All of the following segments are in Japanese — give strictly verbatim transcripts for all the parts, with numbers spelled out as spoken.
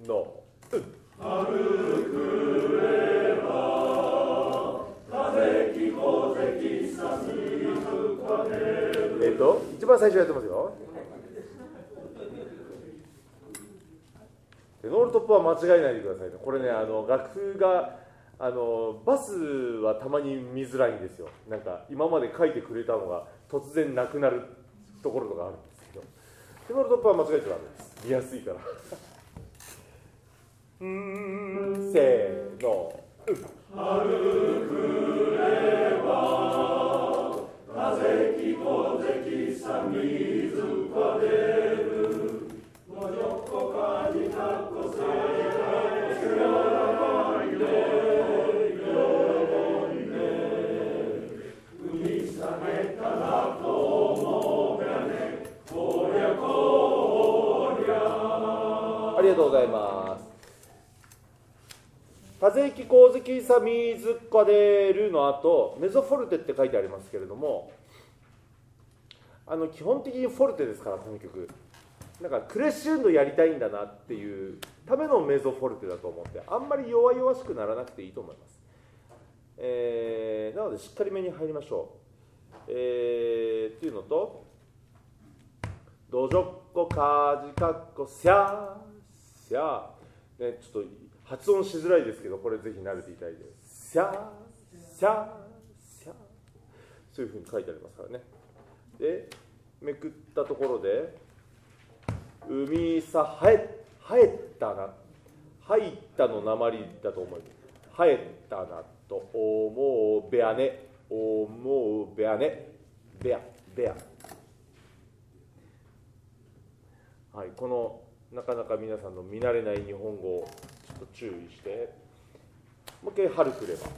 の、うん。 春くれば風きこぜきさみずかでる。 えっと一番最初やってますよ。テノールトップは間違えないでくださいね。これね、あの楽譜があのバスはたまに見づらいんですよ。なんか今まで書いてくれたのが突然なくなるところとかあるんですけど、テノールトップは間違えちゃダメです。見やすいから。うーん、せーの、うん。 春くれば風きこぜきさみずかでる。のじょっこかじかっこせ喜びで喜びで海下げたなと思うやねこりゃこりゃ。 ありがとうございます。風きこぜきさみずかでるの後、メゾフォルテって書いてありますけれども、あの基本的にフォルテですから、この曲。なんかクレッシェンドやりたいんだなっていうためのメゾフォルテだと思って、あんまり弱々しくならなくていいと思います。えー、なのでしっかりめに入りましょう。えー、っていうのと、どじょっこかじかっこしゃしゃ、ね、ちょっと発音しづらいですけど、これぜひ慣れていただいて、しゃしゃしゃ、そういうふうに書いてありますからね。で、めくったところで、海さはえ、はえったな、入ったの訛りだと思います。はえったなと思うべやね、思うべやね、べや、べや。はい、このなかなか皆さんの見慣れない日本語をちょっと注意して、もう一回春くれば。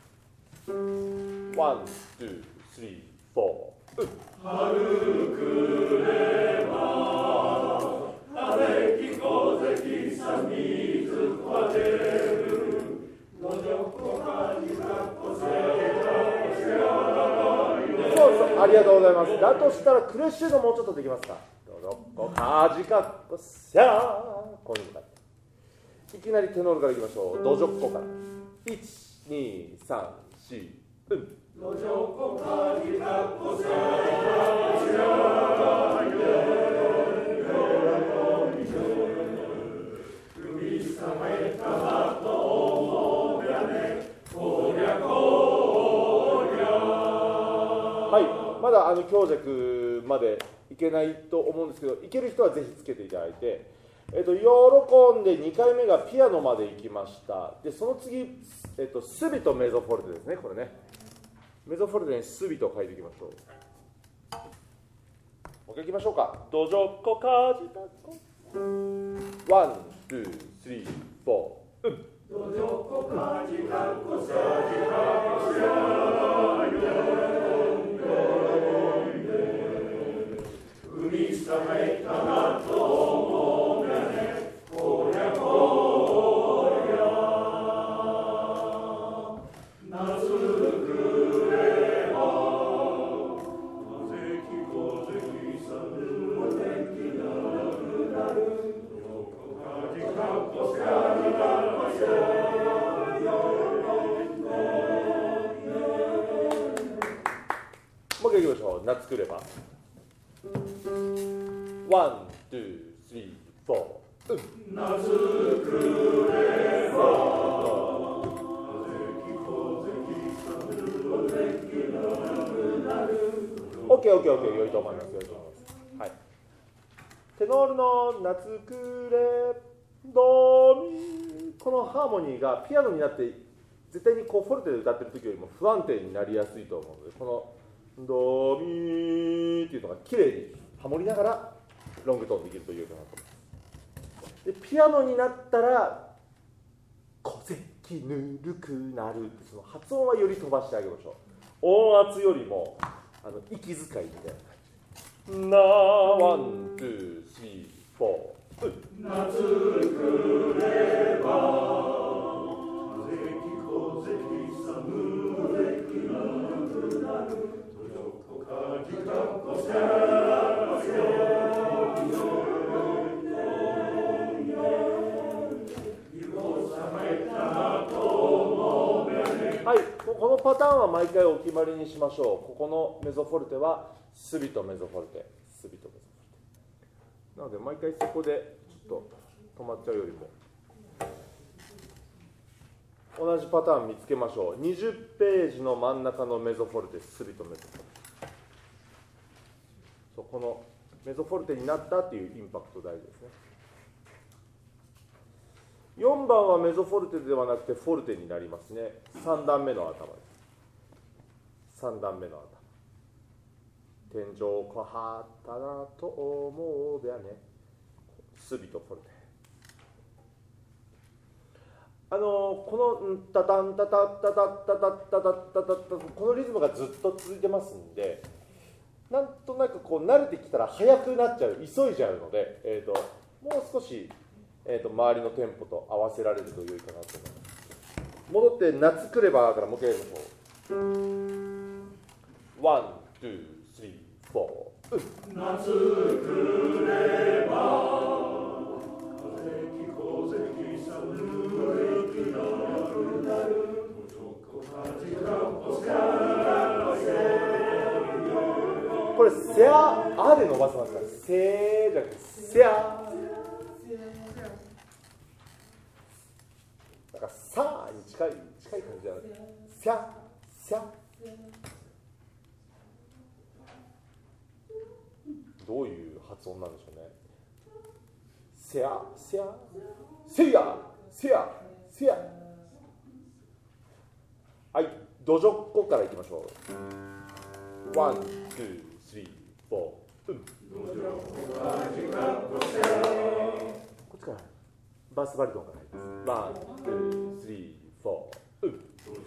ワン、ツー、スリー、フォー。 春くれば風きこぜきさみずかでる。のじょっこかじかっこせそうそう、ありがとうございます。だとしたらクレッシェンドもうちょっとできますか。どうぞ、こかじかっこしゃー、こういうのかいきなりテノールからいきましょう。どじょっこから。いち、に、さん、し、うん。 のじょっこかじかっこせ海さめたなと思うやねこりゃこりゃ。 はい、まだあの強弱までいけないと思うんですけど、いける人はぜひつけていただいて、えっと、喜んでにかいめがピアノまで行きました。で、その次、えっと、スビとメゾフォルテですね、これね。メゾフォルテにスビと書いていきましょう。もう一回いきましょうか。どじょっこかじかっこ。ワン、ツー、スリー、フォー。うん。 どじょっこかじかっこせじかっこしゃ海さめたなと思うやねこりゃこりゃ。夏くれば風きこぜきさむお天気なくなる。かじかっこせかじかっこせもう一回いきましょう。夏くれば。ワン、ツー、スリー、フォー。うん。 夏くればオッケーオッケーオッケー、良いと思います。良いと思います。はい。テノールの夏くれドミ、このハーモニーがピアノになって絶対にこうフォルテで歌ってる時よりも不安定になりやすいと思うので、このドミっていうのが綺麗にハモりながらロングトーンできるというかなと思います。でピアノになったら小関ぬるくなるって、その発音はより飛ばしてあげましょう。音圧よりもあの息遣いみたいな感じ。なワン、ツー、スリー、フォー。 夏くれば風きこぜきさむぜきなくなる。どじょっこかじかっこせこのパターンは毎回お決まりにしましょう。ここのメゾフォルテはスビとメゾフォルテ、スビとメゾフォルテ。なので毎回そこでちょっと止まっちゃうよりも同じパターン見つけましょう。にじゅっページの真ん中のメゾフォルテ、スビとメゾフォルテ。そう、このメゾフォルテになったっていうインパクト大事ですね。よんばんはメゾフォルテではなくてフォルテになりますね。さん段目の頭です。さん段目の頭。天井こはったなと思うべやね。スビとフォルテ。あのこの「タタンタタッタタッタタッタタッタタッタ」このリズムがずっと続いてますんで、なんとなくこう慣れてきたら速くなっちゃう、急いじゃうので、えー、ともう少し、えー、と周りのテンポと合わせられると良いかなと思います。戻って「夏来れば」からもう一回やりましょう。ワン、ツー、スリー、フォー。 夏来れば風き風き寒きなくなるこれ「せあ」「あ」で伸ばせますから「せ」じゃなくて「せあ」なんか「さ」に近い近い感じじゃなくて「せあ」「せあ」どういう発音なんでしょうね。せあ、せあ、せや、せや、せや。はい、どじょっこからいきましょう。ワン、ツー、スリー、フォー。うん。こっちからバスバリトンから入ります。ワン、ツー、スリー、フォー。うん。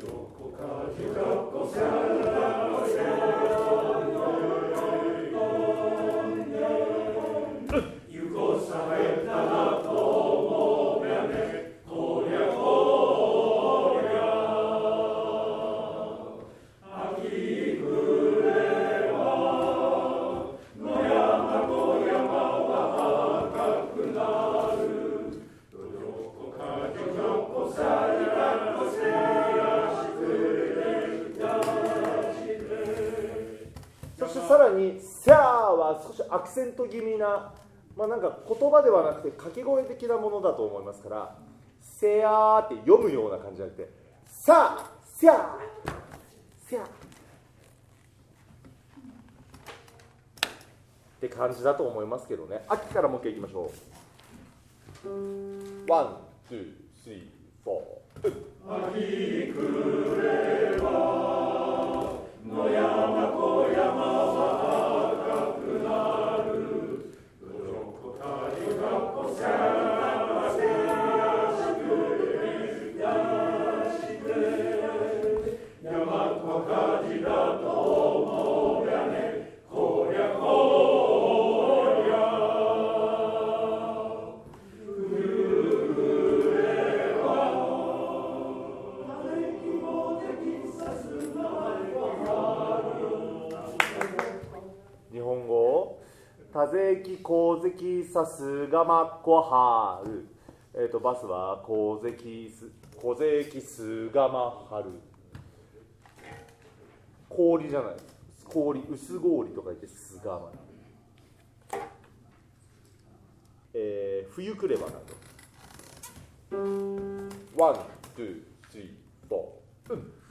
さらに「せあ」は少しアクセント気味な、まあ、なんか言葉ではなくて掛け声的なものだと思いますから「せあ」って読むような感じじゃなくて「さあせあせあ」って感じだと思いますけどね。秋からもう一回いきましょう。ワン、ツー、スリー、フォー。 秋来れば野山小山は赤くなる。どじょこかじかこさらせやしくやして山とかじだと思うやね。こりゃこりゃくれば風きもてきさすな日本語多勢き後関さすがまこはる、えー、とバスは後関す小関すがまはる。氷じゃない氷、薄氷とか言ってすがま、えー、冬来ればなど。ワン、ツー、スリー、フォー。うん。